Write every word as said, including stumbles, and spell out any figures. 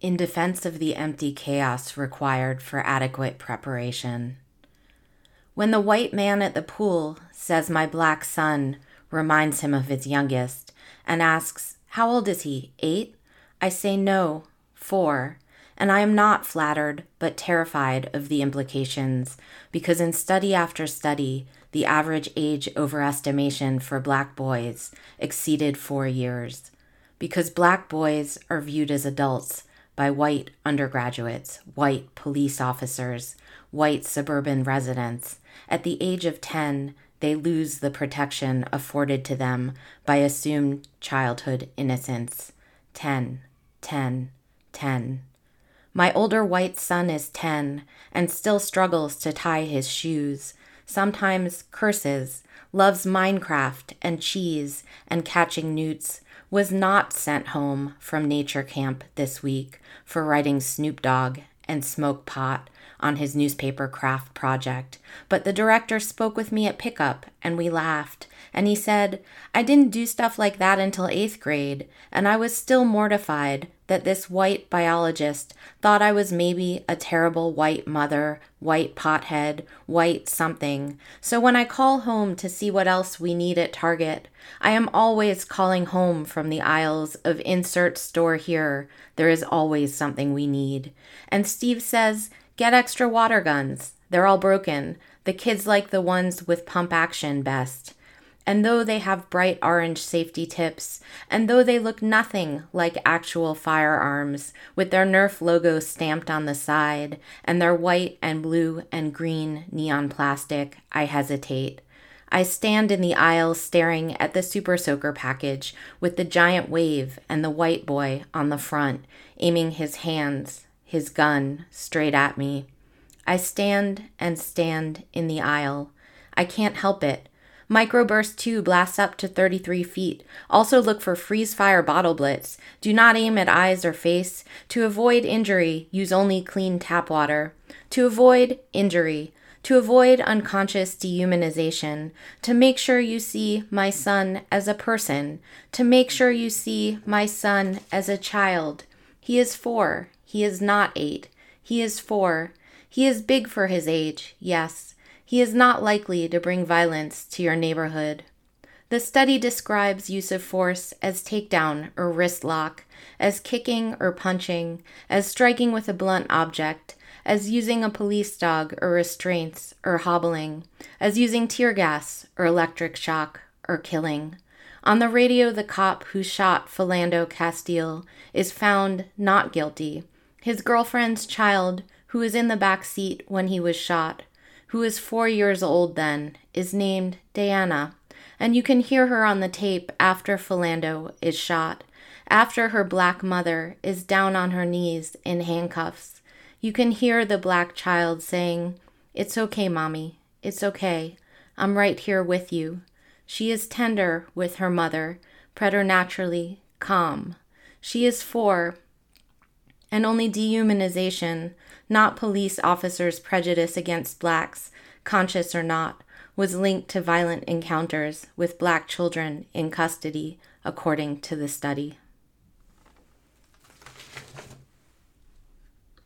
in defense of the empty chaos required for adequate preparation. When the white man at the pool says my black son reminds him of his youngest and asks, how old is he, eight? I say no, four, and I am not flattered but terrified of the implications because in study after study, the average age overestimation for black boys exceeded four years. Because black boys are viewed as adults by white undergraduates, white police officers, white suburban residents. At the age of ten, they lose the protection afforded to them by assumed childhood innocence. Ten, ten, ten. My older white son is ten and still struggles to tie his shoes, sometimes curses, loves Minecraft and cheese and catching newts, was not sent home from nature camp this week for writing Snoop Dogg and smoke pot on his newspaper craft project, but the director spoke with me at pickup and we laughed, and he said, I didn't do stuff like that until eighth grade, and I was still mortified that this white biologist thought I was maybe a terrible white mother, white pothead, white something. So when I call home to see what else we need at Target, I am always calling home from the aisles of insert store here. There is always something we need. And Steve says, get extra water guns. They're all broken. The kids like the ones with pump action best. And though they have bright orange safety tips, and though they look nothing like actual firearms, with their Nerf logo stamped on the side, and their white and blue and green neon plastic, I hesitate. I stand in the aisle staring at the Super Soaker package with the giant wave and the white boy on the front, aiming his hands, his gun, straight at me. I stand and stand in the aisle. I can't help it. Microburst two blasts up to thirty-three feet. Also look for freeze fire bottle blitz. Do not aim at eyes or face. To avoid injury, use only clean tap water. To avoid injury. To avoid unconscious dehumanization. To make sure you see my son as a person. To make sure you see my son as a child. He is four. He is not eight. He is four. He is big for his age, yes. He is not likely to bring violence to your neighborhood. The study describes use of force as takedown or wrist lock, as kicking or punching, as striking with a blunt object, as using a police dog or restraints or hobbling, as using tear gas or electric shock or killing. On the radio, the cop who shot Philando Castile is found not guilty. His girlfriend's child, who was in the back seat when he was shot, who is four years old then, is named Diana, and you can hear her on the tape after Philando is shot, after her black mother is down on her knees in handcuffs. You can hear the black child saying, "It's okay, Mommy, it's okay. I'm right here with you." She is tender with her mother, preternaturally calm. She is four, and only dehumanization, not police officers' prejudice against blacks, conscious or not, was linked to violent encounters with black children in custody, according to the study.